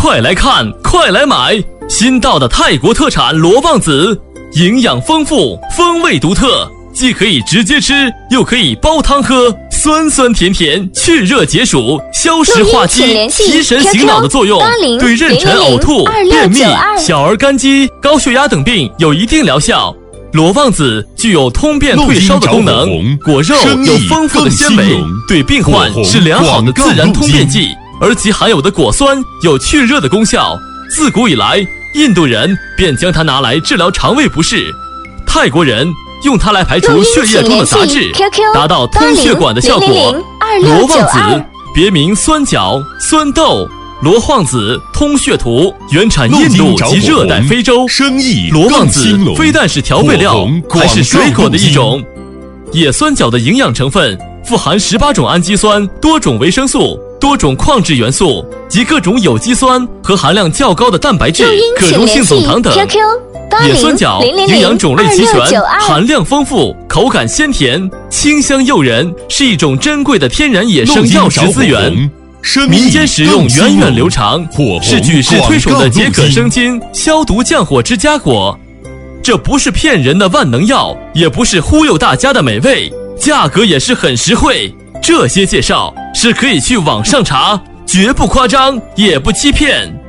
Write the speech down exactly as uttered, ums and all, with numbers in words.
快来看，快来买！新到的泰国特产罗望子，营养丰富，风味独特，既可以直接吃，又可以煲汤喝，酸酸甜甜，去热解暑，消食化积，提神醒脑的作用，对妊娠、呕吐、便秘、小儿肝肌、高血压等病有一定疗效。罗望子具有通便退烧的功能，果肉有丰富的纤维，对病患是良好的自然通便剂，而其含有的果酸有去热的功效。自古以来，印度人便将它拿来治疗肠胃不适，泰国人用它来排除血液中的杂质，达到通血管的效果。罗望子别名酸角、酸豆、罗望子、通血图，原产印度及热带非洲。罗望子非但是调味料，还是水果的一种。野酸角的营养成分富含十八种氨基酸、多种维生素、多种矿质元素及各种有机酸和含量较高的蛋白质、可溶性总糖等。野酸角营养种类齐全，含量丰富，口感鲜甜，清香诱人，是一种珍贵的天然野生药食资源。民间使用源远流长，是举世推崇的解渴生津、消毒降火之佳果。这不是骗人的万能药，也不是忽悠大家的美味，价格也是很实惠。这些介绍是可以去网上查，绝不夸张，也不欺骗。